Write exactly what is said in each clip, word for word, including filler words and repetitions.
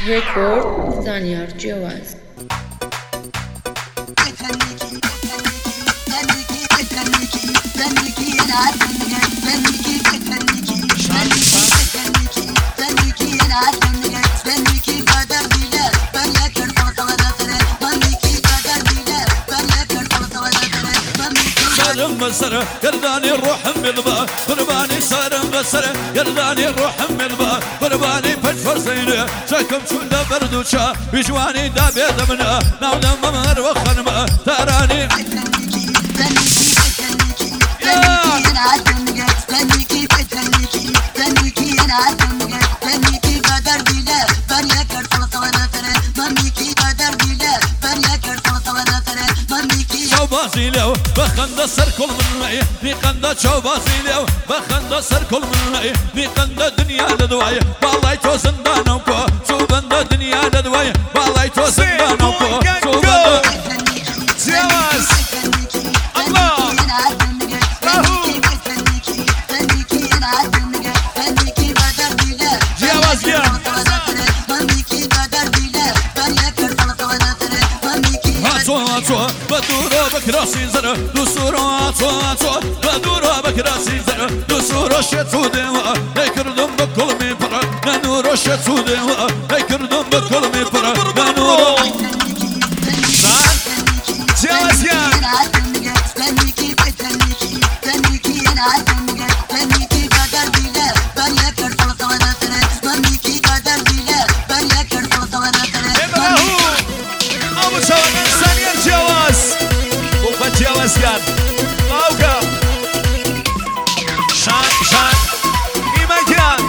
Record Zanyar Jawaz. بسر يرداني الروح من البا قرباني صار بسر يرداني الروح من البا قرباني فجفر زينه شكم شوله بردوشا بجواني دابي دمنا ناولا ممر وخنما تراني بازيلو بخند سر كل من معي نقند شو بازيلو بخند سر كل من معي نقند دنيا لدواي والله تو زندانكو شو بند دنيا لدواي والله تو زندانكو شو بند زياز الله راهو زياز يا بدورو بكراسي زر دسورو عطو بدورو بكراسي زر دسورو شتو دوا هيكردم بكل من برا نورو شتو دوا هيكردم بكل من برا نورو زان جازيا جواز کرد باوکا شان شان ایمان کرد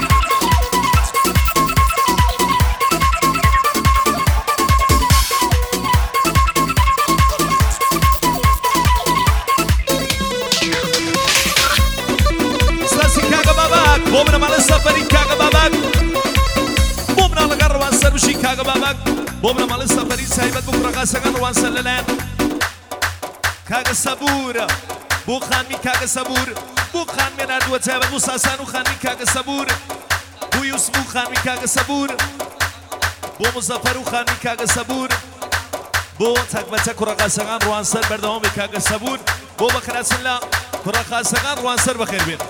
سلاسی کاغا بابک بومنا مال سفری کاغا بابک بومنا لگر روان سر بشی کاغا بابک بومنا مال سفری سایبت بکر قاسگان روان سر للان کاغ صبور بو خانمی کاغ صبور بو خان من اردو تابت بو ساسانو خانمی کاغ صبور بو یوسف بو خانمی کاغ صبور بو مظفرو خانمی کاغ صبور بو تکبت کرقاسقان روانسر بردوام کاغ صبور بو بخراس الله کرقاسقان روانسر بخیر بین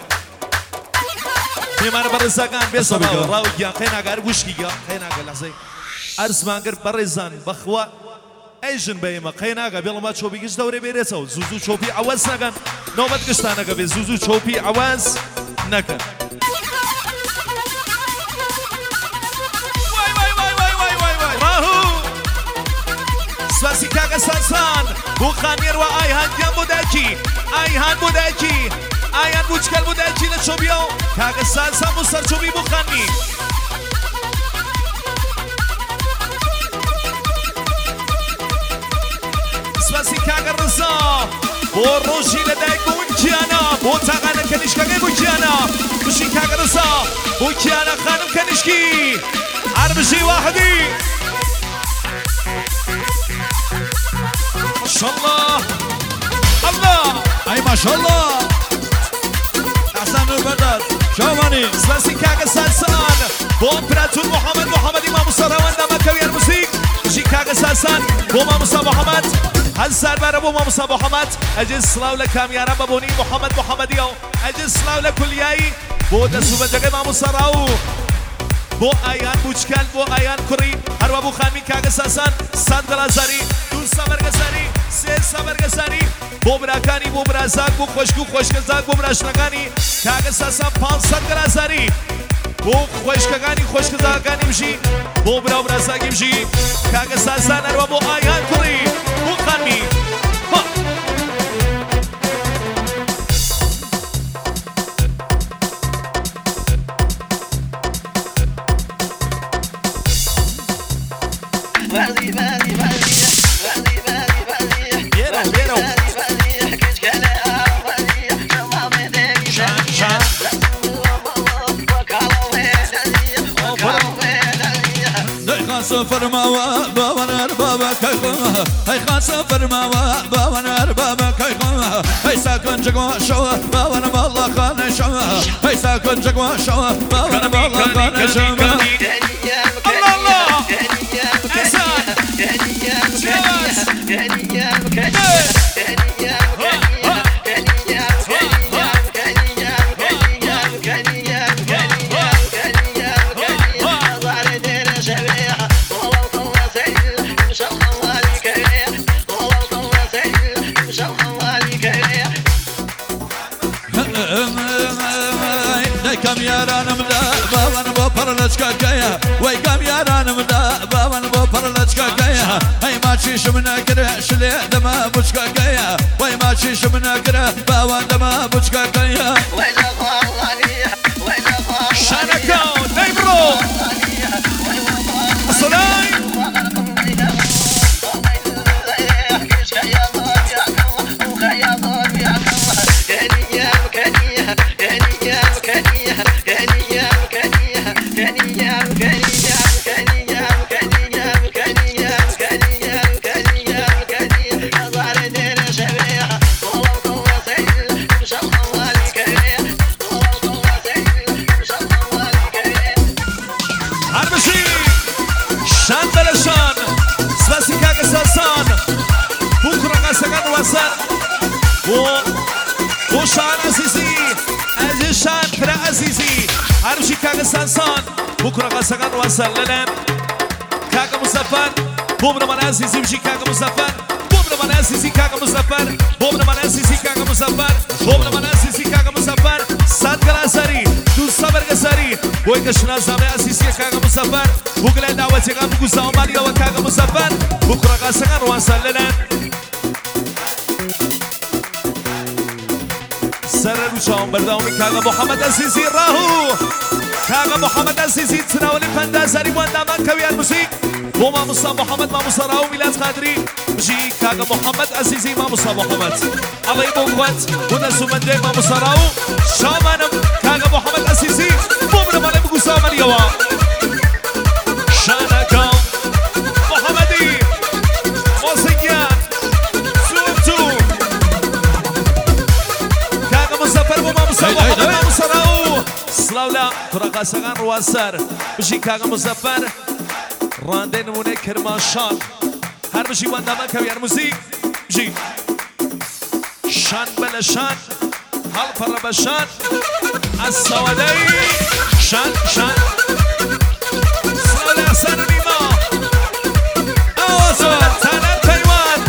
میمار برزگان بیسما راو گیا خینا گار گوشکی گیا خینا گار لحظه ارز مانگر برزان بخوا ایجن بیما خینا گا بیل ما چوبی گش دوره بیرسو زوزو چوبی عواز نکن نوبت گشتانه گا بی زوزو چوبی عواز نکن وای وای وای وای وای وای وای راهو سواسی کاغ سانسان بو خامیر و آیهان گم بودکی آیهان بودکی آیهان بوچکل بودکی لچوبیو کاغ سانسان بو سر چوبی بو خامی سواسی کاغ رزا بو روشی لدای بو کیانا بو تاقانه کنشکه بو کیانا بشی کاغ رزا بو کیانا خانم کنشکی عربشی واحدی ماشالله الله ای ماشالله احسن رو بدر شامانی سواسی کاغ سانسان بو امپراتور محمد محمد امام سراوند مکوی موسیقی بشی کاغ سانسان بو امام محمد هل سربر ابو موسى محمد اجل سلاو لكاميارا بابوني محمد محمديو اجل سلاو لكلياي بو دسو بجاقه ما مصراو بو آیان بوچکل بو آیان کری هر ابو خانمی کاغ ساسان ساندلا زاری دو سابرگ زاری سه سابرگ زاری بو براکانی بو برازاق بو خوشکو خوشکزاق بو براشنگانی کاغ ساسان پانصد گلا زاری بو خوشکگانی خوشکزاقانی مشی بو برا برازاقی مشی کاغ ساسان هر ابو آیان کری بو خانمی Valley, valley, valley, valley, valley, valley. Vieno, vieno. صفر ما باور بابا كيخا هاي خاصة فرما باور بابا كيخا هاي ساكن جوا شوا باور بالله خان شوا هاي ساكن جوا شوا باور بالله خان شوا الله الله كم يارانم دا باوان با پرلچکا گیا وای کم یارانم دا باوان با پرلچکا گیا ای ما چیشم نگره شلی دما بچکا گیا وای ما چیشم نگره باوان دما بچکا گیا شانکو نیمرو اصلاي وشان عزيزي أجشان فرا عزيزي عربشي كاغا سانسان بكرة غسقان وصل لنا كاغا مسافر بومنا من عزيزي مشي كاغا مسافر بومنا من عزيزي كاغا مسافر بومنا من عزيزي كاغا مسافر بومنا من عزيزي كاغا مسافر سات كلاساري دو صبر كساري ويكشنا زامي عزيزي كاغا مسافر وقلنا دعوتي غام بقوزاو مالي وكاغا مسافر بكرة غسقان وصل لنا سر روشان برداومی کاغا محمد عزیزی راهو کاغا محمد عزیزی تناولی پندازاری واندامان کویان موسیق بو ماموسا محمد ماموسا راهو میلاد قادری بجی کاغا محمد عزیزی ماموسا محمد الله يبوغوت ونسو من دي ماموسا راهو شامانم کاغا محمد عزیزی بومنا مالی بگوزا مالیوا شانکا محمدی موسیقیان سلاولا ترقى سغان رواسر بشي كاغا مزفر راندين موني كرماشان هر بشي واندامان كويان موزيك بشي شان بلا شان هل فر بشان السوادي شان شان سلاولا حسن ونيما اوزو تانر تايوان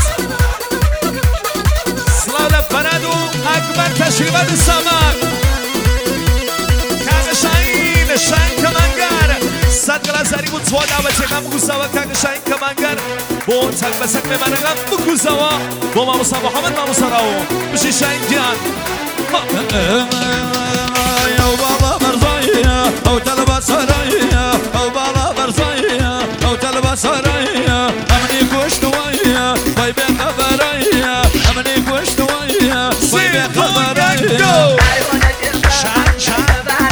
سلاولا فرادو اكبر تشريبات السماك شاين كمانجر صد غلازاري بوتوا دعوتي غام بگوزاوا كاغا شاين كمانجر بو تاك مسك بمانا غام بگوزاوا بو ماموسا محمد ماموسا راو بشي شاين جان يا بابا برزايا او تلبا سرايا او بابا برزايا او تلبا سرايا امني كوشتوايا باي بي خبرايا امني كوشتوايا باي بي خبرايا شان شان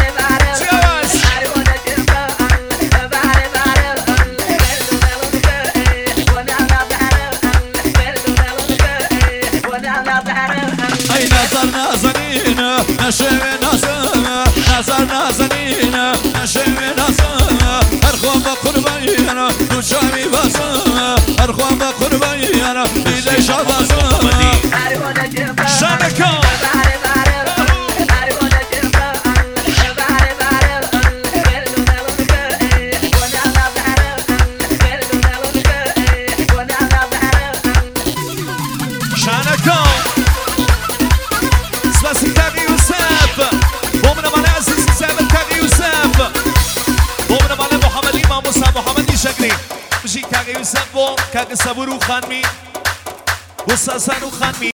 نشوي ناسنا نظر نازنينا نشوي ناسنا أرخوان بقربينا دوشامي باسنا أرخوان بقربينا بيدي شاباسنا شانكا كاغا يوسف كاغا صبرو خانمي وساسانو خانمي